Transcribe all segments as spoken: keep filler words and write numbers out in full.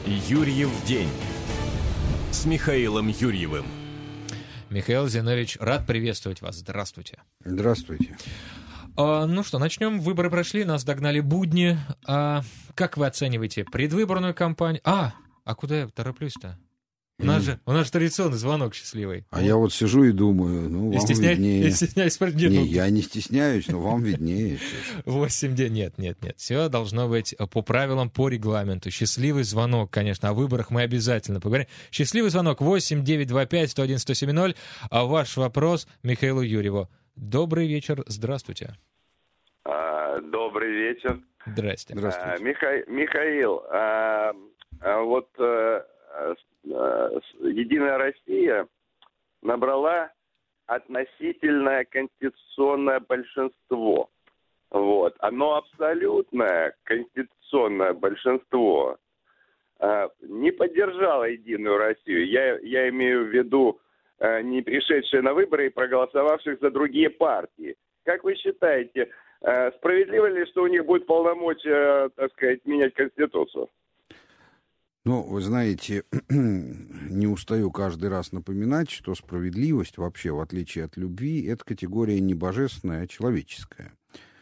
Юрьев день с Михаилом Юрьевым. Михаил Зинович, рад приветствовать вас. Здравствуйте. Здравствуйте. А, ну что, начнем. Выборы прошли, нас догнали будни. А, как вы оцениваете предвыборную кампанию? А, а куда я тороплюсь-то? У нас, же, у нас же традиционный звонок счастливый. А вот. Я вот сижу и думаю, ну, вам стесня... виднее. И стесняюсь... Не, я не стесняюсь, но вам виднее. Восемь дней. Нет, нет, нет. Все должно быть по правилам, по регламенту. Счастливый звонок, конечно. О выборах мы обязательно поговорим. Счастливый звонок восемь девятьсот двадцать пять сто один сто семь ноль. А ваш вопрос Михаилу Юрьеву. Добрый вечер. Здравствуйте. А, добрый вечер. Здрасте. А, Миха... Михаил, а, а вот... А... Единая Россия набрала относительное конституционное большинство. Вот. Оно абсолютное конституционное большинство не поддержало Единую Россию. Я, я имею в виду не пришедшие на выборы и проголосовавших за другие партии. Как вы считаете, справедливо ли, что у них будет полномочия, так сказать, менять Конституцию? Ну, вы знаете, не устаю каждый раз напоминать, что справедливость вообще, в отличие от любви, это категория не божественная, а человеческая.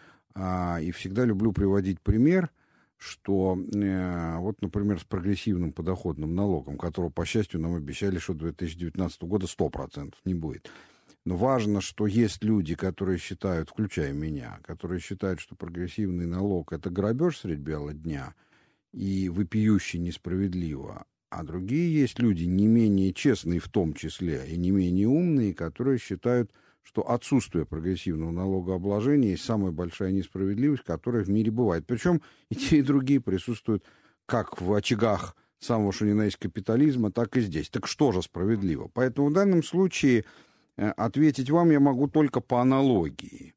А, и всегда люблю приводить пример, что э, вот, например, с прогрессивным подоходным налогом, которого, по счастью, нам обещали, что до две тысячи девятнадцатого года сто процентов не будет. Но важно, что есть люди, которые считают, включая меня, которые считают, что прогрессивный налог — это грабеж средь бела дня — и вопиюще несправедливо, а другие есть люди не менее честные в том числе и не менее умные, которые считают, что отсутствие прогрессивного налогообложения есть самая большая несправедливость, которая в мире бывает. Причем и те, и другие присутствуют как в очагах самого что ни на есть капитализма, так и здесь. Так что же справедливо? Поэтому в данном случае ответить вам я могу только по аналогии.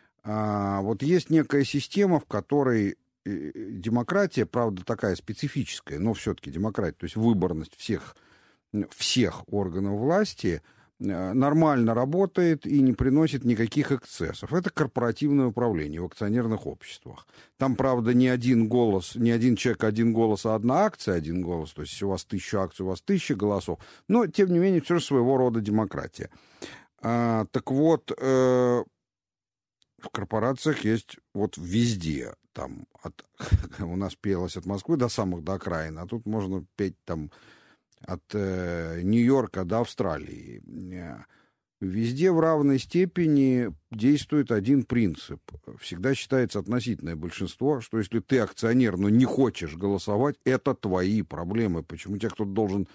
А, вот есть некая система, в которой демократия, правда, такая специфическая, но все-таки демократия, то есть выборность всех, всех органов власти нормально работает и не приносит никаких эксцессов. Это корпоративное управление в акционерных обществах. Там, правда, не один голос, не один человек, один голос, а одна акция, один голос. То есть, если у вас тысяча акций, у вас тысяча голосов. Но, тем не менее, все же своего рода демократия. А, так вот, э, в корпорациях есть вот везде. Там от, у нас пелось от Москвы до самых до окраин, а тут можно петь там от э, Нью-Йорка до Австралии. Везде в равной степени действует один принцип. Всегда считается относительное большинство, что если ты акционер, но не хочешь голосовать, это твои проблемы. Почему тебя кто-то должен,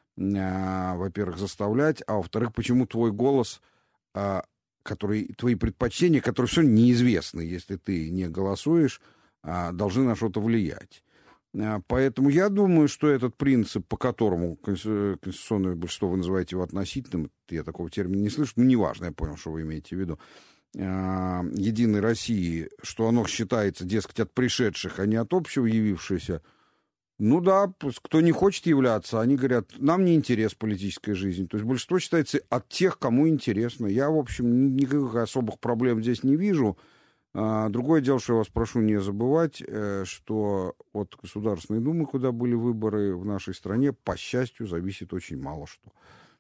э, во-первых, заставлять, а во-вторых, почему твой голос... Э, которые, твои предпочтения, которые все неизвестны, если ты не голосуешь, должны на что-то влиять. Поэтому я думаю, что этот принцип, по которому конституционное большинство, вы называете его относительным, я такого термина не слышу, но неважно, я понял, что вы имеете в виду, Единой России, что оно считается, дескать, от пришедших, а не от общего явившегося. Ну да, кто не хочет являться, они говорят, нам не интерес политической жизни. То есть большинство считается от тех, кому интересно. Я, в общем, никаких особых проблем здесь не вижу. Другое дело, что я вас прошу не забывать, что от Государственной Думы, куда были выборы в нашей стране, по счастью, зависит очень мало что.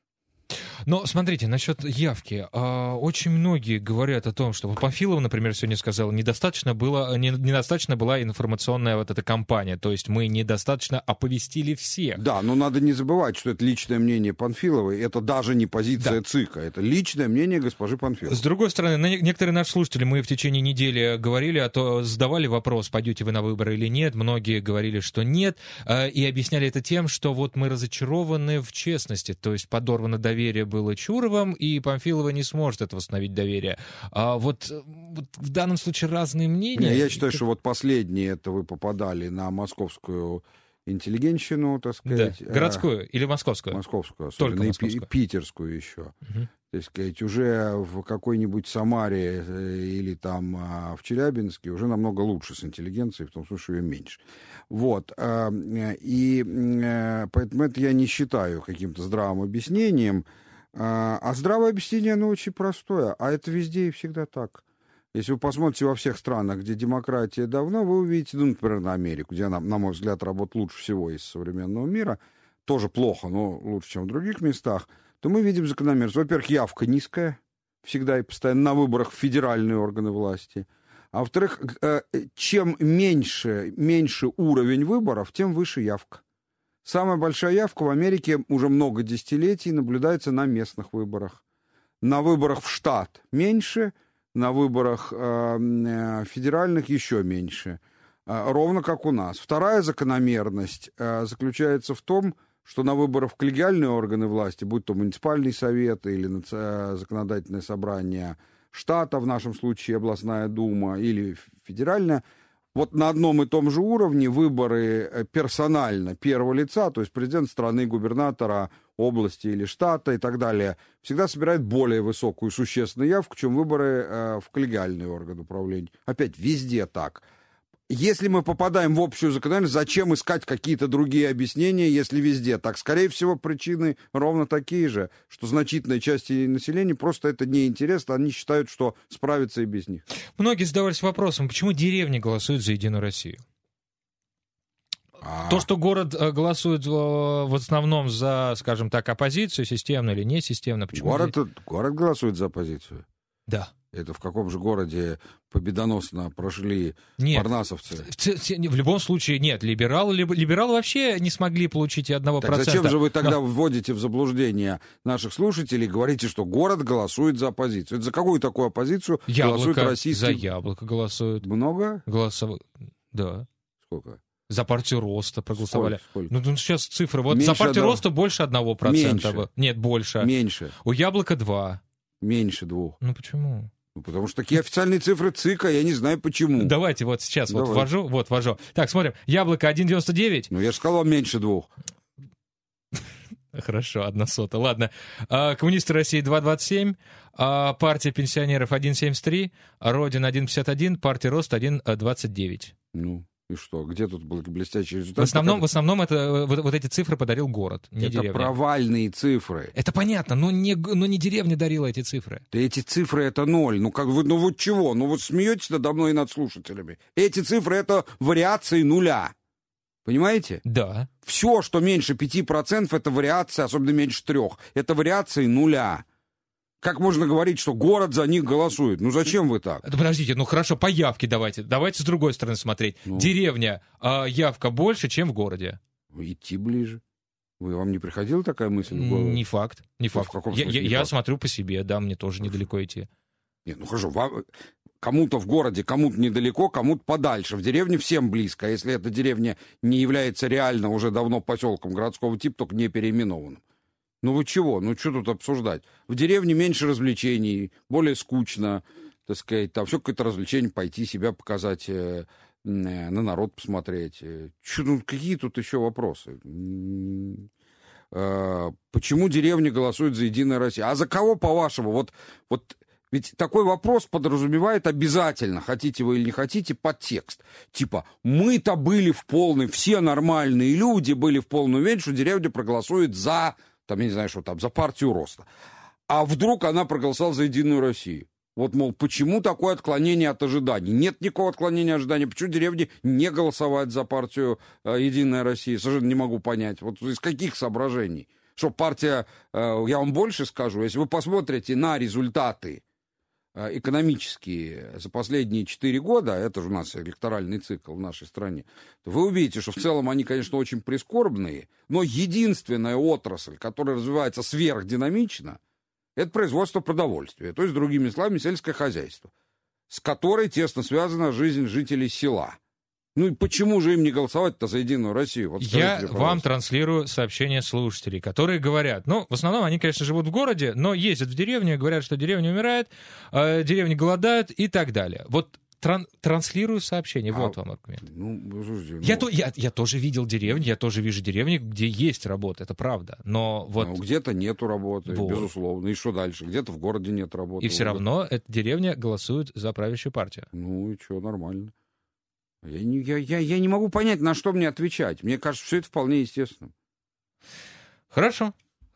Но смотрите, насчет явки. Очень многие говорят о том, что вот Панфилова, например, сегодня сказала, недостаточно, было, не, недостаточно была информационная вот эта кампания, то есть мы недостаточно оповестили всех. Да, но надо не забывать, что это личное мнение Панфиловой, это даже не позиция да. ЦИКа, это личное мнение госпожи Панфиловой. С другой стороны, некоторые наши слушатели, мы в течение недели говорили, а то задавали вопрос, пойдете вы на выборы или нет, многие говорили, что нет, и объясняли это тем, что вот мы разочарованы в честности, то есть подорвано доверие было Чуровым, и Панфилова не сможет это восстановить доверие. А вот, вот в данном случае разные мнения. Не, я считаю, что вот последние, это вы попадали на московскую интеллигенщину, так сказать. Да. Городскую а, или московскую? Московскую, особенно. Только московскую. И питерскую еще. Угу. Так сказать, уже в какой-нибудь Самаре или там в Челябинске уже намного лучше с интеллигенцией, в том смысле, что ее меньше. Вот. И поэтому это я не считаю каким-то здравым объяснением. А здравое объяснение, оно очень простое. А это везде и всегда так. Если вы посмотрите во всех странах, где демократия давно, вы увидите, ну, например, на Америку, где она, на мой взгляд, работает лучше всего из современного мира, тоже плохо, но лучше, чем в других местах, то мы видим закономерность. Во-первых, явка низкая, всегда и постоянно на выборах в федеральные органы власти. А во-вторых, чем меньше, меньше уровень выборов, тем выше явка. Самая большая явка в Америке уже много десятилетий наблюдается на местных выборах. На выборах в штат меньше, на выборах э, федеральных еще меньше. Э, ровно как у нас. Вторая закономерность э, заключается в том, что на выборах в коллегиальные органы власти, будь то муниципальный совет или э, законодательное собрание штата, в нашем случае областная дума или федеральная, вот на одном и том же уровне выборы персонально первого лица, то есть президент страны, губернатора области или штата и так далее, всегда собирает более высокую существенную явку, чем выборы э, в коллегиальный орган управления. Опять, везде так. Если мы попадаем в общую закономерность, зачем искать какие-то другие объяснения, если везде так? Скорее всего, причины ровно такие же, что значительная часть населения просто это неинтересно, они считают, что справятся и без них. Многие задавались вопросом, почему деревни голосуют за «Единую Россию»? А... То, что город голосует в основном за, скажем так, оппозицию, системно или несистемно, почему? Город, город голосует за оппозицию? Да. Это в каком же городе победоносно прошли нет, парнасовцы? В, в любом случае нет. Либералы, либералы вообще не смогли получить и одного так процента. Зачем же вы тогда Но... вводите в заблуждение наших слушателей и говорите, что город голосует за оппозицию? Это за какую такую оппозицию Яблоко, голосует российский? За Яблоко голосуют. Много? Голосов... Да. Сколько? За партию Роста проголосовали. Сколько? Сколько? Ну, ну, сейчас цифры. Вот меньше за партию одного... Роста больше одного процента. Меньше. Нет, больше. Меньше. У Яблока два. Меньше двух. Ну, почему? Ну, потому что такие официальные цифры ЦИКа, я не знаю почему. Давайте вот сейчас Давай. вот ввожу. Вот, ввожу. Так, смотрим. Яблоко один девяносто девять. Ну, я же сказал вам меньше двух. Хорошо, одна сота. Ладно. А, Коммунисты России два двадцать семь, а, партия пенсионеров один семьдесят три, Родина один пятьдесят один, партия Рост один двадцать девять. Ну, и что? Где тут был блестящий результат? В основном, в основном это, вот, вот эти цифры подарил город, не это деревня. Это провальные цифры. Это понятно, но не, но не деревня дарила эти цифры. Да эти цифры это ноль. Ну, как вы, ну вот чего? Ну вот смеетесь надо мной и над слушателями. Эти цифры это вариации нуля. Понимаете? Да. Все, что меньше пяти процентов, это вариация, особенно меньше трех. Это вариации нуля. Как можно говорить, что город за них голосует? Ну зачем вы так? Подождите, ну хорошо, по явке давайте. Давайте с другой стороны смотреть. Ну. Деревня, а явка больше, чем в городе. Идти ближе. Вы, вам не приходила такая мысль в голову? Не факт, не факт. В каком я смысле, я, не я факт? смотрю по себе, да, мне тоже недалеко идти. Нет, ну хорошо, вам, кому-то в городе, кому-то недалеко, кому-то подальше. В деревне всем близко. А если эта деревня не является реально уже давно поселком городского типа, только не переименованным. Ну вы чего? Ну что тут обсуждать? В деревне меньше развлечений, более скучно, так сказать, там все какое-то развлечение, пойти себя показать, э, э, на народ посмотреть. Чё, ну, какие тут еще вопросы? Э, почему деревня голосует за «Единую Россию»? А за кого, по-вашему? Вот, вот ведь такой вопрос подразумевает обязательно, хотите вы или не хотите, подтекст. Типа, мы-то были в полной, все нормальные люди были в полной уверенности, что деревня проголосует за... там, я не знаю, что там, за партию Роста. А вдруг она проголосовала за «Единую Россию». Вот, мол, почему такое отклонение от ожиданий? Нет никакого отклонения от ожиданий. Почему деревни не голосовать за партию э, «Единая Россия»? Совершенно не могу понять. Вот из каких соображений? Что партия, э, я вам больше скажу, если вы посмотрите на результаты э, экономические за последние четыре года, это же у нас электоральный цикл в нашей стране, то вы увидите, что в целом они, конечно, очень прискорбные, но единственная отрасль, которая развивается сверхдинамично, это производство продовольствия, то есть, другими словами, сельское хозяйство, с которой тесно связана жизнь жителей села. Ну и почему же им не голосовать-то за «Единую Россию»? Вот я вам транслирую сообщения слушателей, которые говорят, ну, в основном они, конечно, живут в городе, но ездят в деревню и говорят, что деревня умирает, э, деревни голодают и так далее. Вот тран- транслирую сообщения, а, вот вам аргумент. Ну, слушайте, ну... Я, то, я, я тоже видел деревни, я тоже вижу деревни, где есть работа, это правда, но вот... Ну, где-то нету работы, вот. Безусловно, и что дальше? Где-то в городе нет работы. И все равно эта деревня голосует за правящую партию. Ну и что, нормально. Я не, я, я, я не могу понять, на что мне отвечать. Мне кажется, все это вполне естественно. Хорошо.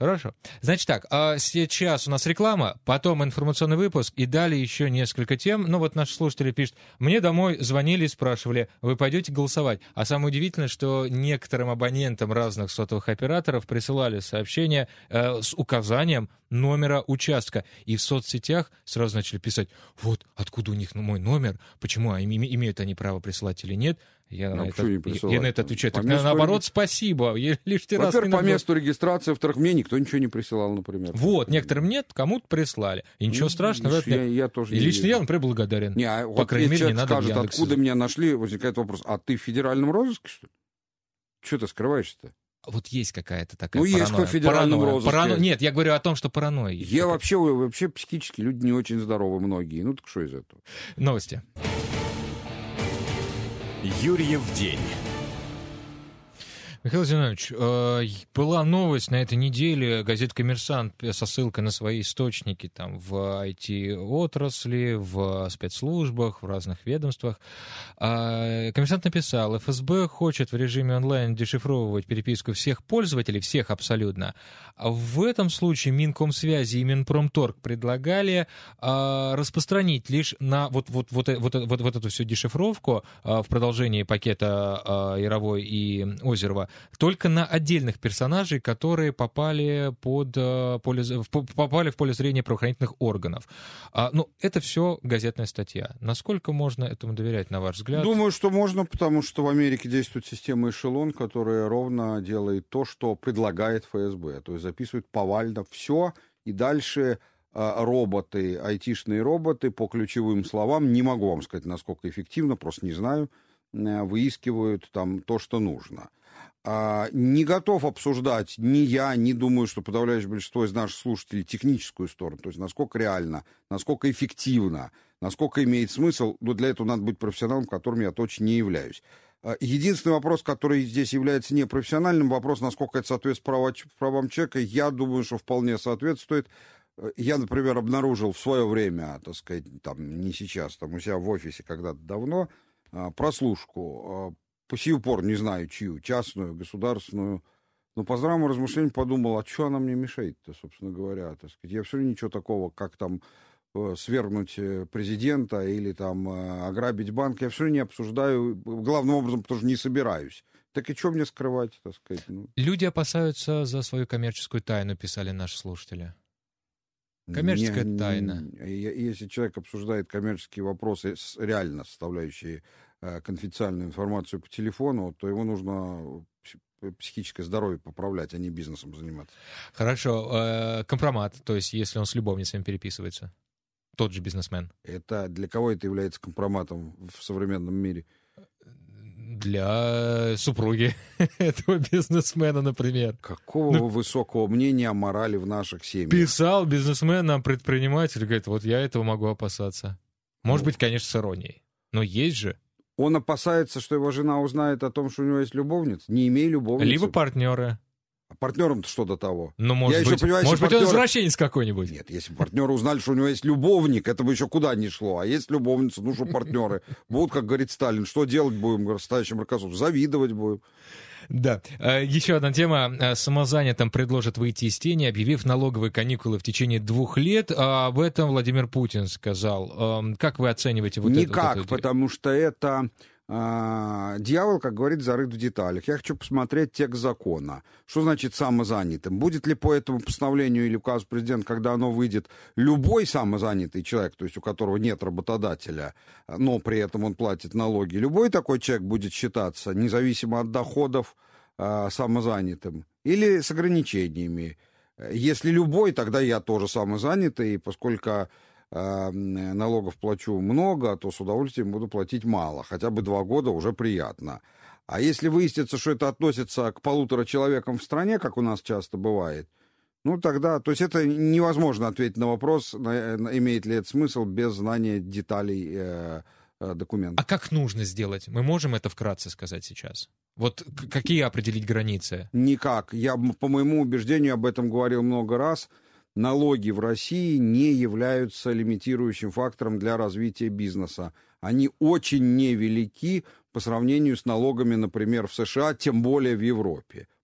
Хорошо. Значит так, а сейчас у нас реклама, потом информационный выпуск, и далее еще несколько тем. Ну вот наши слушатели пишут, мне домой звонили и спрашивали, вы пойдете голосовать? А самое удивительное, что некоторым абонентам разных сотовых операторов присылали сообщения э, с указанием номера участка. И в соцсетях сразу начали писать, вот откуда у них мой номер, почему, а имеют они право присылать или нет. Я, ну, на, это, я на это отвечаю. Так, месту... наоборот, спасибо. Я лишний раз Во-первых, по месту регистрации, во-вторых, мне никто ничего не присылал, например. Вот, некоторым нет, кому-то прислали. И ничего ну, страшного. Это... Я, я тоже и не лично я, например, благодарен. Не, а по вот крайней мере, не надо скажет, откуда меня нашли, возникает вопрос, а ты в федеральном розыске, что ли? Что ты скрываешься-то? Вот есть какая-то такая ну, паранойя. Ну, есть в федеральном паранойя. розыске. Парано... Нет, я говорю о том, что паранойя. Я вообще, вообще психически люди не очень здоровы многие. Ну, так что из этого? Новости. Юрьев день. Михаил Зинович, была новость на этой неделе, газета «Коммерсант» со ссылкой на свои источники там, в ай ти-отрасли, в спецслужбах, в разных ведомствах. «Коммерсант» написал, эф эс бэ хочет в режиме онлайн дешифровывать переписку всех пользователей, всех абсолютно. В этом случае Минкомсвязи и Минпромторг предлагали распространить лишь на вот, вот, вот, вот, вот, вот эту всю дешифровку в продолжении пакета Яровой и Озерова только на отдельных персонажей, которые попали, под, поле, попали в поле зрения правоохранительных органов. А, ну, это все газетная статья. Насколько можно этому доверять, на ваш взгляд? Думаю, что можно, потому что в Америке действует система эшелон, которая ровно делает то, что предлагает эф эс бэ. То есть записывает повально все, и дальше а, роботы, айтишные роботы по ключевым словам, не могу вам сказать, насколько эффективно, просто не знаю, выискивают там то, что нужно. А, не готов обсуждать ни я, ни думаю, что подавляющее большинство из наших слушателей техническую сторону, то есть насколько реально, насколько эффективно, насколько имеет смысл, но для этого надо быть профессионалом, которым я точно не являюсь. А, единственный вопрос, который здесь является непрофессиональным, вопрос, насколько это соответствует права, правам человека, я думаю, что вполне соответствует. Я, например, обнаружил в свое время, так сказать, там, не сейчас, там, у себя в офисе когда-то давно, прослушку, по сию пору не знаю чью, частную, государственную, но по здравому размышлению подумал, а что она мне мешает-то, собственно говоря, так сказать. Я все равно ничего такого, как там свергнуть президента или там ограбить банк, я все равно не обсуждаю, главным образом, потому что не собираюсь. Так и что мне скрывать, так сказать? Ну. Люди опасаются за свою коммерческую тайну, писали наши слушатели. Коммерческая не, тайна. Если человек обсуждает коммерческие вопросы, реально составляющие конфиденциальную информацию по телефону, то ему нужно психическое здоровье поправлять, а не бизнесом заниматься. Хорошо. Компромат, то есть если он с любовницами переписывается, тот же бизнесмен. Это для кого это является компроматом в современном мире? Для супруги этого бизнесмена, например. Какого ну, высокого мнения о морали в наших семьях? Писал бизнесмен нам, предприниматель, говорит, вот я этого могу опасаться. Может ну, быть, конечно, с иронией, но есть же. Он опасается, что его жена узнает о том, что у него есть любовница, не имея любовницы. Либо партнеры. А партнерам-то что до того? Ну, может Я быть, еще, понимаю, может быть партнеры... он извращенец какой-нибудь. Нет, если партнеры узнали, что у него есть любовник, это бы еще куда ни шло. А есть любовница, ну что партнеры? Будут, как говорит Сталин, что делать будем, стоящим ракосом? Завидовать будем. Да. Еще одна тема. Самозанятым предложат выйти из тени, объявив налоговые каникулы в течение двух лет. А об этом Владимир Путин сказал. Как вы оцениваете вот Никак, это? Никак, вот потому что это... А, дьявол, как говорит, зарыт в деталях. Я хочу посмотреть текст закона. Что значит самозанятым? Будет ли по этому постановлению или указу президента, когда оно выйдет, любой самозанятый человек, то есть у которого нет работодателя, но при этом он платит налоги, любой такой человек будет считаться, независимо от доходов, а, самозанятым? Или с ограничениями? Если любой, тогда я тоже самозанятый, поскольку... налогов плачу много, то с удовольствием буду платить мало. Хотя бы два года уже приятно. А если выяснится, что это относится к полутора человекам в стране, как у нас часто бывает, ну тогда... То есть это невозможно ответить на вопрос, имеет ли это смысл без знания деталей э, э, документа. А как нужно сделать? Мы можем это вкратце сказать сейчас? Вот какие определить границы? Никак. Я, по моему убеждению, об этом говорил много раз. Налоги в России не являются лимитирующим фактором для развития бизнеса. Они очень невелики по сравнению с налогами, например, в США, тем более в Европе.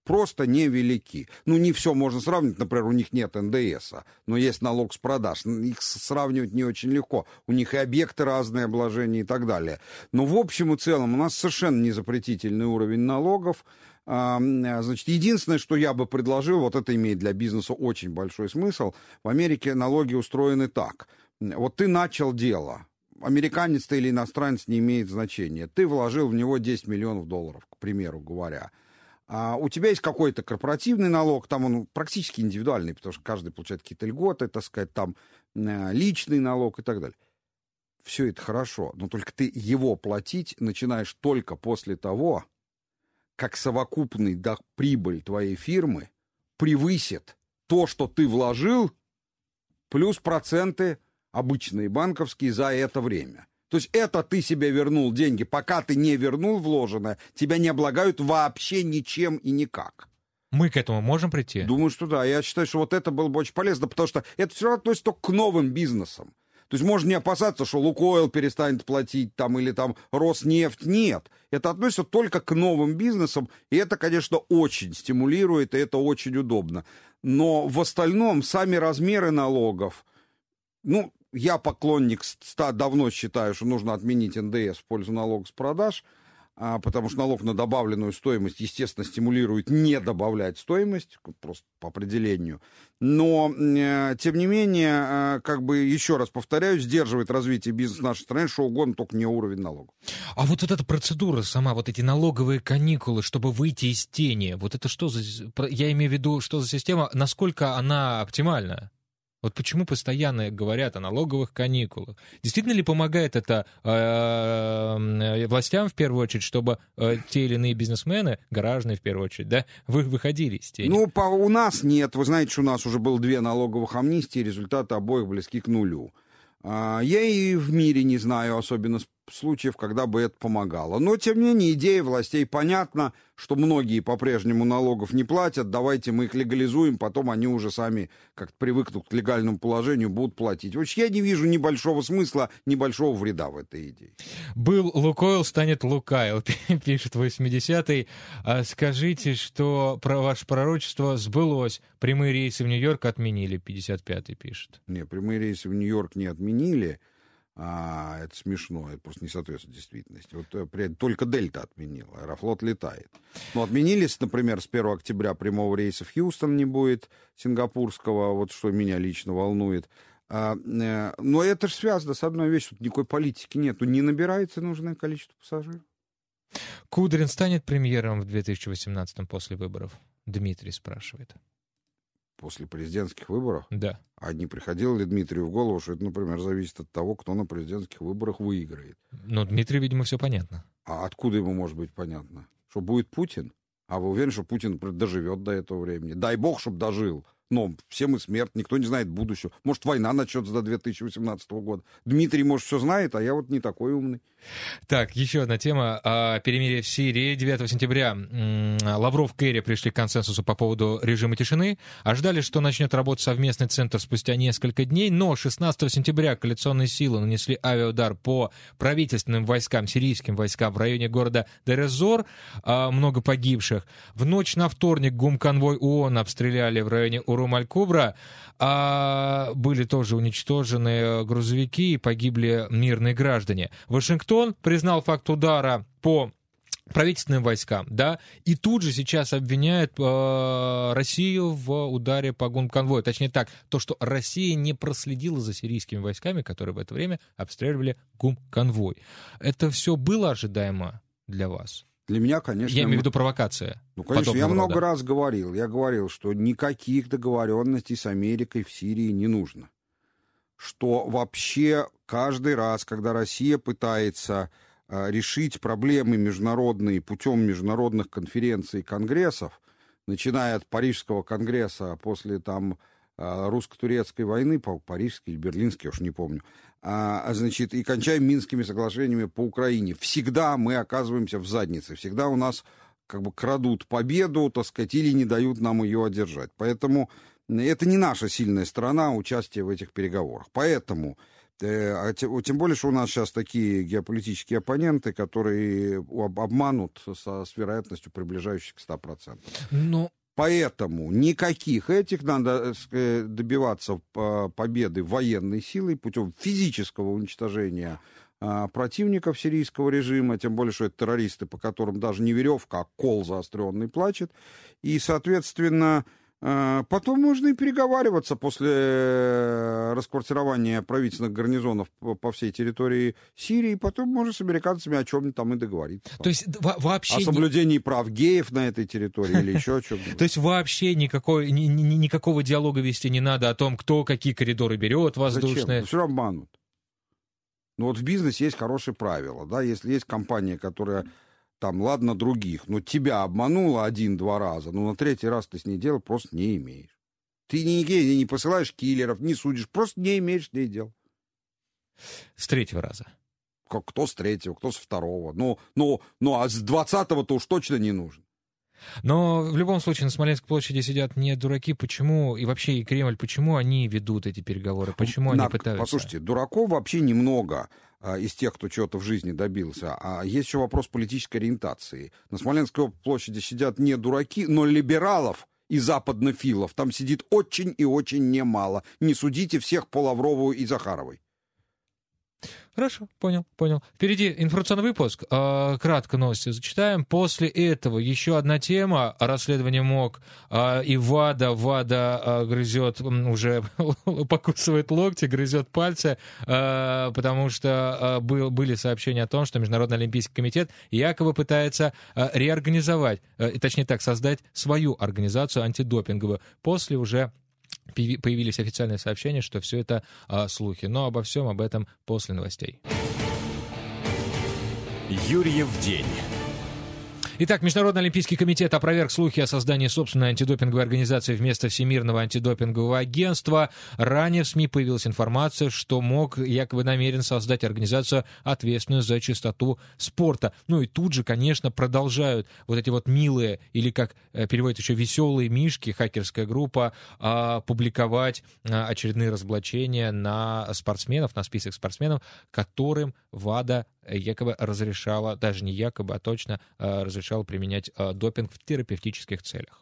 просто невелики. Ну, не все можно сравнить, например, у них нет эн дэ эса, но есть налог с продаж. Их сравнивать не очень легко. У них и объекты разные, обложения и так далее. Но в общем и целом у нас совершенно не запретительный уровень налогов. Значит, единственное, что я бы предложил, вот это имеет для бизнеса очень большой смысл, в Америке налоги устроены так. Вот ты начал дело, американец ты или иностранец не имеет значения, ты вложил в него десять миллионов долларов, к примеру говоря. А у тебя есть какой-то корпоративный налог, там он практически индивидуальный, потому что каждый получает какие-то льготы, так сказать, там личный налог и так далее. Все это хорошо, но только ты его платить начинаешь только после того, как совокупный да, прибыль твоей фирмы превысит то, что ты вложил, плюс проценты обычные банковские за это время. То есть это ты себе вернул деньги. Пока ты не вернул вложенное, тебя не облагают вообще ничем и никак. Мы к этому можем прийти? Думаю, что да. Я считаю, что вот это было бы очень полезно, потому что это все равно относится только к новым бизнесам. То есть можно не опасаться, что Лукойл перестанет платить там, или там Роснефть. Нет. Это относится только к новым бизнесам, и это, конечно, очень стимулирует, и это очень удобно. Но в остальном сами размеры налогов, ну, я поклонник, давно считаю, что нужно отменить эн дэ эс в пользу налога с продаж, потому что налог на добавленную стоимость, естественно, стимулирует не добавлять стоимость, просто по определению. Но, тем не менее, как бы, еще раз повторяю, сдерживает развитие бизнеса в нашей стране, что угодно, только не уровень налогов. А вот, вот эта процедура сама, вот эти налоговые каникулы, чтобы выйти из тени, вот это что за... Я имею в виду, что за система, насколько она оптимальна? Вот почему постоянно говорят о налоговых каникулах? Действительно ли помогает это э, властям в первую очередь, чтобы э, те или иные бизнесмены, гаражные в первую очередь, да, вы, выходили из тени? Ну, по, у нас нет. Вы знаете, что у нас уже было две налоговых амнистии, результаты обоих близки к нулю. А, я и в мире не знаю особенно случаев, когда бы это помогало. Но, тем не менее, идея властей понятна, что многие по-прежнему налогов не платят, давайте мы их легализуем, потом они уже сами как-то привыкнут к легальному положению, будут платить. В общем, я не вижу ни большого смысла, ни большого вреда в этой идее. Был Лукойл, станет Лукайл, пишет восьмидесятый. А скажите, что про ваше пророчество сбылось. Прямые рейсы в Нью-Йорк отменили, пятьдесят пятый пишет. Не, прямые рейсы в Нью-Йорк не отменили. А, это смешно, это просто не соответствует действительности. Вот только Дельта отменила, Аэрофлот летает. Но отменились, например, с первого октября прямого рейса в Хьюстон не будет, сингапурского, вот что меня лично волнует. А, э, но это же связано с одной вещью, тут никакой политики нет, не набирается нужное количество пассажиров. Кудрин станет премьером в две тысячи восемнадцатом после выборов? Дмитрий спрашивает. После президентских выборов? Да. А не приходило ли Дмитрию в голову, что это, например, зависит от того, кто на президентских выборах выиграет? Ну, Дмитрию, видимо, все понятно. А откуда ему может быть понятно? Что будет Путин? А вы уверены, что Путин, например, доживет до этого времени? Дай бог, чтобы дожил. Но все мы смерть, никто не знает будущего. Может, война начнется до две тысячи восемнадцатого года. Дмитрий, может, все знает, а я вот не такой умный. Так, еще одна тема. Перемирие в Сирии. девятого сентября Лавров, Керри пришли к консенсусу по поводу режима тишины. Ожидали, что начнет работать совместный центр спустя несколько дней, но шестнадцатого сентября коалиционные силы нанесли авиаудар по правительственным войскам, сирийским войскам в районе города Дер-эз-Зор. Много погибших. В ночь на вторник гумконвой ООН обстреляли в районе Урум-аль-Кубра. А были тоже уничтожены грузовики и погибли мирные граждане. Вашингтон признал факт удара по правительственным войскам, да, и тут же сейчас обвиняют э, Россию в ударе по гумконвою. Точнее так, то, что Россия не проследила за сирийскими войсками, которые в это время обстреливали гумконвой. Это все было ожидаемо для вас? Для меня, конечно... Я имею в виду провокация. Ну, конечно, я рода. много раз говорил. Я говорил, что никаких договоренностей с Америкой в Сирии не нужно. Что вообще каждый раз, когда Россия пытается э, решить проблемы международные путем международных конференций и конгрессов, начиная от Парижского конгресса после там э, русско-турецкой войны, парижский или берлинский, я уж не помню, а, значит, и кончаем Минскими соглашениями по Украине. Всегда мы оказываемся в заднице, всегда у нас как бы крадут победу, так сказать, или не дают нам ее одержать. Поэтому это не наша сильная сторона участия в этих переговорах. Поэтому А тем, тем более, что у нас сейчас такие геополитические оппоненты, которые обманут со, с вероятностью приближающейся к ста процентам. Но... Поэтому никаких этих надо добиваться победы военной силой путем физического уничтожения противников сирийского режима, тем более, что это террористы, по которым даже не веревка, а кол заостренный плачет. И, соответственно, потом можно и переговариваться после расквартирования правительственных гарнизонов по всей территории Сирии, потом можно с американцами о чем-нибудь там и договориться. То есть вообще... О соблюдении прав геев на этой территории или еще о чем-нибудь. То есть вообще никакой, ни, ни, никакого диалога вести не надо о том, кто какие коридоры берет воздушные? Зачем? Все обманут. Ну вот в бизнесе есть хорошие правила, да, если есть компания, которая... Там, ладно, других, но тебя обманула один-два раза, но на третий раз ты с ней дела просто не имеешь. Ты ни, ни, не посылаешь киллеров, не судишь, просто не имеешь с ней дел. С третьего раза? Как, кто с третьего, кто с второго. Ну, ну, ну а с двадцатого-то уж точно не нужен. Но в любом случае на Смоленской площади сидят не дураки. Почему, и вообще и Кремль, почему они ведут эти переговоры? Почему на, они пытаются? Послушайте, дураков вообще немного а, из тех, кто чего-то в жизни добился. А есть еще вопрос политической ориентации. На Смоленской площади сидят не дураки, но либералов и западнофилов там сидит очень и очень немало. Не судите всех по Лаврову и Захаровой. Хорошо, понял, понял. Впереди информационный выпуск. Кратко новости зачитаем. После этого еще одна тема. Расследование МОК и ВАДА. ВАДА грызет, уже покусывает локти, грызет пальцы, потому что были сообщения о том, что Международный олимпийский комитет якобы пытается реорганизовать, точнее так, создать свою организацию антидопинговую. После уже появились официальные сообщения, что все это а, слухи. Но обо всем об этом после новостей. Юрьев день. Итак, Международный олимпийский комитет опроверг слухи о создании собственной антидопинговой организации вместо Всемирного антидопингового агентства. Ранее в СМИ появилась информация, что МОК якобы намерен создать организацию, ответственную за чистоту спорта. Ну и тут же, конечно, продолжают вот эти вот милые, или как переводят еще веселые мишки, хакерская группа, публиковать очередные разоблачения на спортсменов, на список спортсменов, которым ВАДА якобы разрешала, даже не якобы, а точно разрешала применять допинг в терапевтических целях.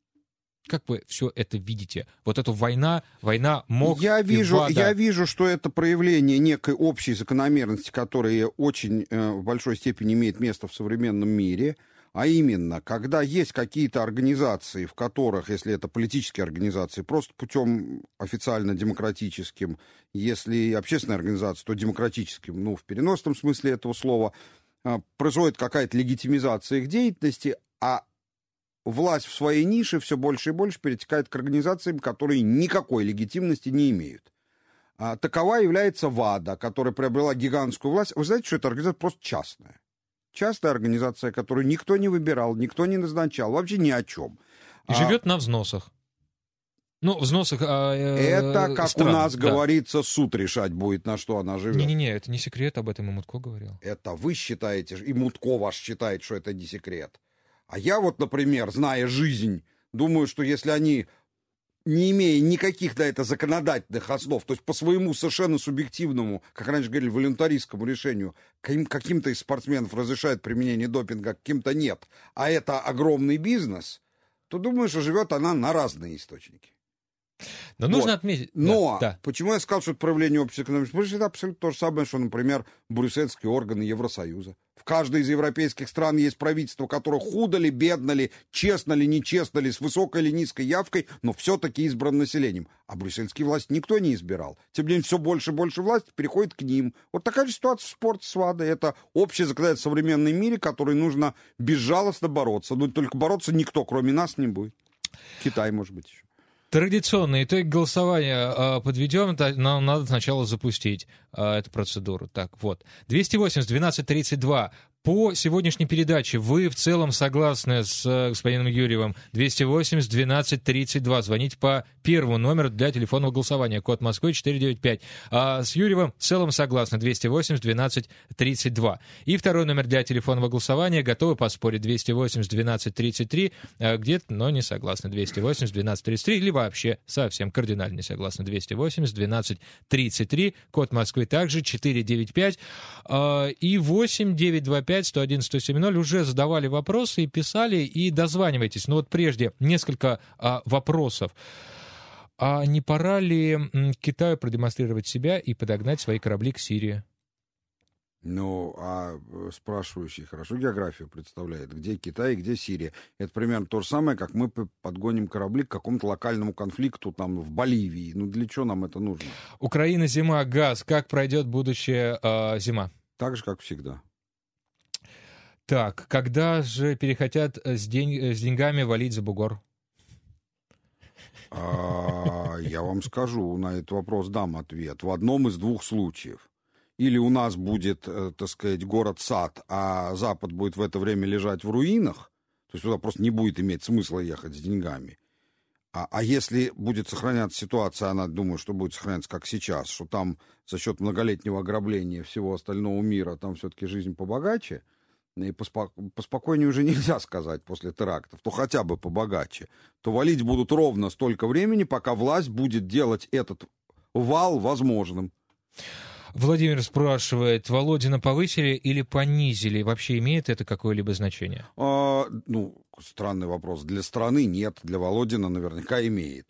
Как вы все это видите? Вот эту война, война МОК я вижу, и ВАДА. Я вижу, что это проявление некой общей закономерности, которая очень э, в большой степени имеет место в современном мире. А именно, когда есть какие-то организации, в которых, если это политические организации, просто путем официально демократическим, если общественная организация, то демократическим, ну, в переносном смысле этого слова, происходит какая-то легитимизация их деятельности, а власть в своей нише все больше и больше перетекает к организациям, которые никакой легитимности не имеют. А такова является ВАДА, которая приобрела гигантскую власть. Вы знаете, что эта организация просто частная. Частная организация, которую никто не выбирал, никто не назначал, вообще ни о чем. И а... живет на взносах. Ну, взносах а, э, Это, как стран, у нас да. говорится, суд решать будет, на что она живет. Не-не-не, это не секрет, об этом и Мутко говорил. Это вы считаете, и Мутко ваш считает, что это не секрет. А я вот, например, зная жизнь, думаю, что если они, не имея никаких на это законодательных основ, то есть по своему совершенно субъективному, как раньше говорили, волюнтаристскому решению, каким-то из спортсменов разрешают применение допинга, каким-то нет, а это огромный бизнес, то думаю, что живет она на разные источники. Но вот. Нужно отметить... Но да, да. Почему я сказал, что это проявление общей экономики? Потому что это абсолютно то же самое, что, например, брюссельские органы Евросоюза. В каждой из европейских стран есть правительство, которое худо ли, бедно ли, честно ли, нечестно ли, с высокой или низкой явкой, но все-таки избран населением. А брюссельские власти никто не избирал. Тем не менее, все больше и больше власти переходит к ним. Вот такая же ситуация в спорте с ВАДА. Это общее законодательство в современном мире, которое нужно безжалостно бороться. Но только бороться никто, кроме нас, не будет. Китай, может быть, еще. Традиционный итог голосования э, подведем. Нам надо сначала запустить э, эту процедуру. Так, вот. двести восемьдесят двенадцать тридцать два. по сегодняшней передаче вы в целом согласны с э, господином Юрьевым? двести восемьдесят двенадцать тридцать два. Звоните по первому номеру для телефонного голосования. Код Москвы четыреста девяносто пять. А с Юрьевым в целом согласны. двести восемьдесят двенадцать тридцать два. И второй номер для телефонного голосования. Готовы поспорить. двести восемьдесят двенадцать тридцать три. А где-то, но не согласны. двести восемьдесят двенадцать тридцать три. Или вообще совсем кардинально не согласны. двести восемьдесят двенадцать тридцать три. Код Москвы также четыреста девяносто пять. А, и восемь девятьсот двадцать пять сто один сто семь ноль уже задавали вопросы и писали, и дозванивайтесь. Но вот прежде несколько а, вопросов. А не пора ли м, Китаю продемонстрировать себя и подогнать свои корабли к Сирии? Ну, а спрашивающий хорошо географию представляет, где Китай, где Сирия. Это примерно то же самое, как мы подгоним корабли к какому-то локальному конфликту там в Боливии. Ну, для чего нам это нужно? Украина, зима, газ. Как пройдет будущая э, зима? Так же, как всегда. Так, когда же перехотят с, день... с деньгами валить за бугор? А, я вам скажу, на этот вопрос дам ответ. В одном из двух случаев. Или у нас будет, так сказать, город-сад, а Запад будет в это время лежать в руинах, то есть туда просто не будет иметь смысла ехать с деньгами. А, а если будет сохраняться ситуация, она, думаю, что будет сохраняться как сейчас, что там за счет многолетнего ограбления всего остального мира там все-таки жизнь побогаче, и поспо- поспокойнее уже нельзя сказать после терактов, то хотя бы побогаче, то валить будут ровно столько времени, пока власть будет делать этот вал возможным. Владимир спрашивает, Володина повысили или понизили? Вообще имеет это какое-либо значение? А, ну, странный вопрос. Для страны нет, для Володина наверняка имеет.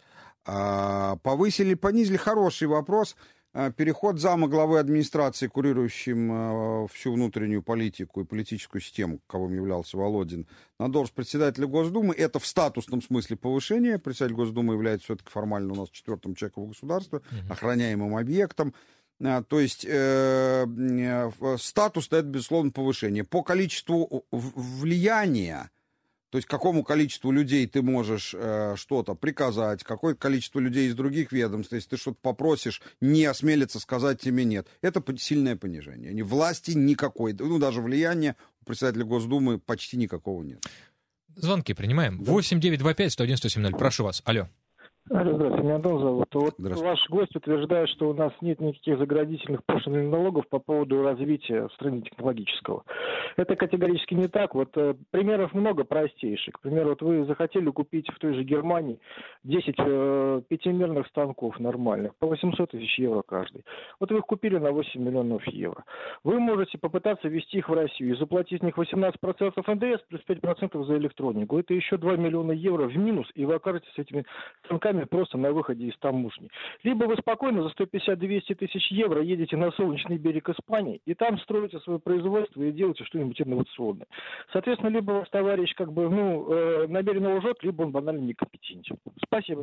А, повысили, понизили? Хороший вопрос. А, переход зама главы администрации, курирующим а, всю внутреннюю политику и политическую систему, каковым являлся Володин, на должность председателя Госдумы, это в статусном смысле повышение. Председатель Госдумы является все-таки формально у нас четвертым человеком государства, mm-hmm. охраняемым объектом. То есть э, статус — это, безусловно, повышение. По количеству влияния, то есть какому количеству людей ты можешь э, что-то приказать, какое количество людей из других ведомств, если ты что-то попросишь, не осмелится сказать тебе нет. Это сильное понижение. Власти никакой, ну даже влияния у председателя Госдумы почти никакого нет. Звонки принимаем. Да. восемь девятьсот двадцать пять сто один сто семь ноль. Прошу вас. Алло. Алло, здравствуйте, меня Антон зовут. Вот ваш гость утверждает, что у нас нет никаких заградительных пошлин и налогов по поводу развития в стране технологического. Это категорически не так. Вот э, примеров много простейших. К примеру, вот вы захотели купить в той же Германии десять э, пятимерных станков нормальных по восемьсот тысяч евро каждый. Вот вы их купили на восемь миллионов евро. Вы можете попытаться ввести их в Россию и заплатить с них восемнадцать процентов эн дэ эс плюс пять процентов за электронику. Это еще два миллиона евро в минус, и вы окажетесь с этими станками просто на выходе из таможни. Либо вы спокойно за сто пятьдесят - двести тысяч евро едете на солнечный берег Испании, и там строите свое производство и делаете что-нибудь инновационное. Соответственно, либо ваш товарищ как бы, ну, э, намеренно лжет, либо он банально некомпетентен. Спасибо.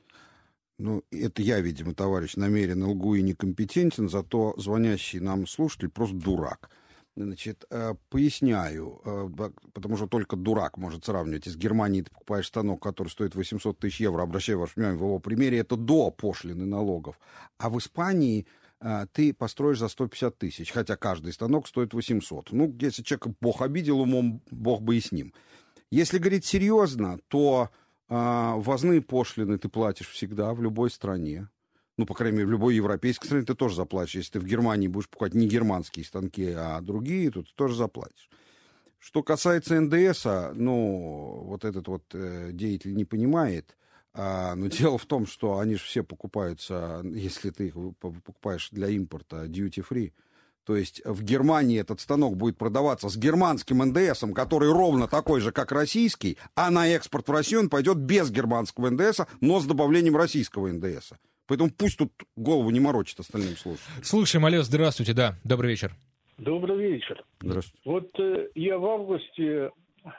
Ну, это я, видимо, товарищ, намеренно лгу и некомпетентен, зато звонящий нам слушатель просто дурак. Значит, поясняю, потому что только дурак может сравнивать. Из Германии ты покупаешь станок, который стоит восемьсот тысяч евро, обращаю ваше внимание, в его примере это до пошлины налогов. А в Испании ты построишь за сто пятьдесят тысяч, хотя каждый станок стоит восемьсот. Ну, если человека Бог обидел умом, Бог бы и с ним. Если говорить серьезно, то ввозные пошлины ты платишь всегда в любой стране. Ну, по крайней мере, в любой европейской стране ты тоже заплатишь. Если ты в Германии будешь покупать не германские станки, а другие, то ты тоже заплатишь. Что касается эн дэ эса, ну, вот этот вот э, деятель не понимает. А, но дело в том, что они же все покупаются, если ты их покупаешь для импорта, duty-free. То есть в Германии этот станок будет продаваться с германским эн дэ эсом, который ровно такой же, как российский, а на экспорт в Россию он пойдет без германского эн дэ эса, но с добавлением российского эн дэ эса. Поэтому пусть тут голову не морочит остальным слушателям. Слушаем, алло, здравствуйте, да, добрый вечер. Добрый вечер. Здравствуйте. Вот э, я в августе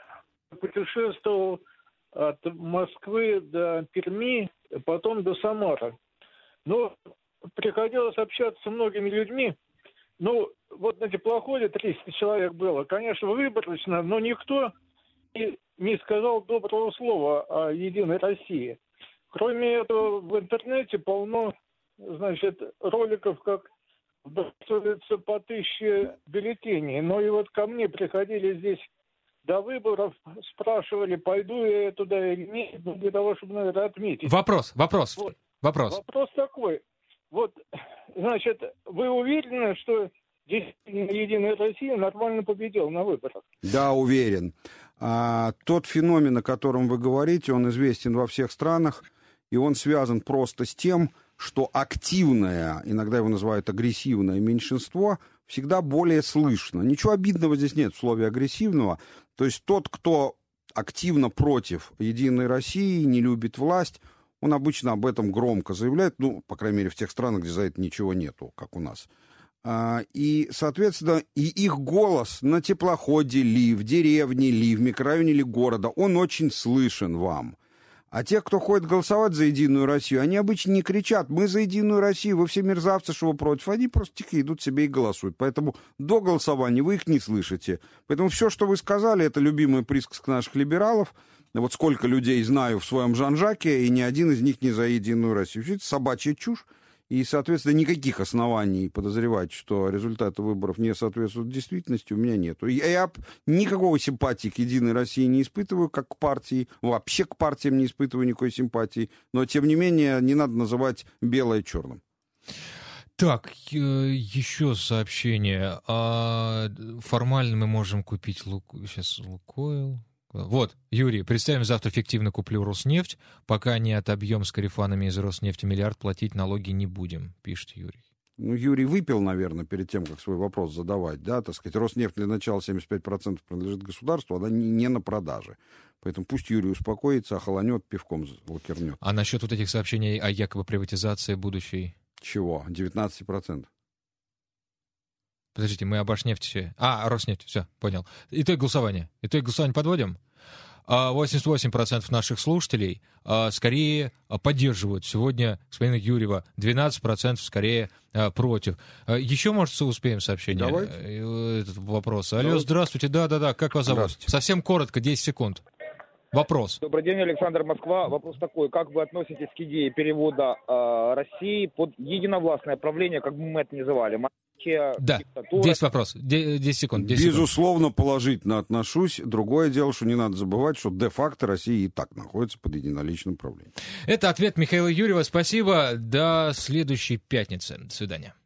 путешествовал от Москвы до Перми, потом до Самары. Но приходилось общаться с многими людьми. Ну, вот на теплоходе триста человек было. Конечно, выборочно, но никто не, не сказал доброго слова о Единой России. Кроме этого, в интернете полно, значит, роликов, как готовится по тысяче бюллетеней. Но и вот ко мне приходили здесь до выборов, спрашивали, пойду я туда или нет, для того, чтобы, наверное, отметить. Вопрос, вопрос, вот. вопрос. Вопрос такой. Вот, значит, вы уверены, что действительно Единая Россия нормально победила на выборах? Да, уверен. А, тот феномен, о котором вы говорите, он известен во всех странах, и он связан просто с тем, что активное, иногда его называют агрессивное меньшинство, всегда более слышно. Ничего обидного здесь нет в слове агрессивного. То есть тот, кто активно против Единой России, не любит власть, он обычно об этом громко заявляет, ну, по крайней мере, в тех странах, где за это ничего нету, как у нас. И, соответственно, и их голос на теплоходе ли, в деревне ли, в микрорайоне ли города, он очень слышен вам. А те, кто ходит голосовать за Единую Россию, они обычно не кричат: мы за Единую Россию, вы все мерзавцы, что вы против. Они просто тихо идут себе и голосуют. Поэтому до голосования вы их не слышите. Поэтому все, что вы сказали, это любимая присказка наших либералов. Вот сколько людей знаю в своем Жан-Жаке, и ни один из них не за Единую Россию. Это собачья чушь. И, соответственно, никаких оснований подозревать, что результаты выборов не соответствуют действительности, у меня нет. Я никакого симпатии к Единой России не испытываю, как к партии. Вообще к партиям не испытываю никакой симпатии. Но, тем не менее, не надо называть белое черным. Так, еще сообщение. Формально мы можем купить Лук... сейчас Лукойл... Вот, Юрий, представим, завтра фиктивно куплю Роснефть, пока не отобьем с корефанами из Роснефти миллиард, платить налоги не будем, пишет Юрий. Ну, Юрий выпил, наверное, перед тем, как свой вопрос задавать, да, так сказать, Роснефть для начала семьдесят пять процентов принадлежит государству, она не, не на продаже. Поэтому пусть Юрий успокоится, охолонет, пивком лакернет. А насчет вот этих сообщений о якобы приватизации будущей? Чего? девятнадцать процентов. Подождите, мы о Башнефти... А, Роснефть, все, понял. Итог голосования. Итог голосования подводим. восемьдесят восемь процентов наших слушателей скорее поддерживают сегодня господина Юрьева, двенадцать процентов скорее против. Еще, может, успеем сообщение? Давайте. Этот вопрос. Алло, Давайте. Здравствуйте, да-да-да, как вас зовут? Совсем коротко, десять секунд. Вопрос. Добрый день, Александр, Москва. Вопрос такой: как вы относитесь к идее перевода э, России под единовластное правление, как бы мы это называли? Монархия, Да, диктатура? десять вопрос, десять секунд. десять Безусловно, секунд. Положительно отношусь. Другое дело, что не надо забывать, что де-факто Россия и так находится под единоличным правлением. Это ответ Михаила Юрьева. Спасибо. До следующей пятницы. До свидания.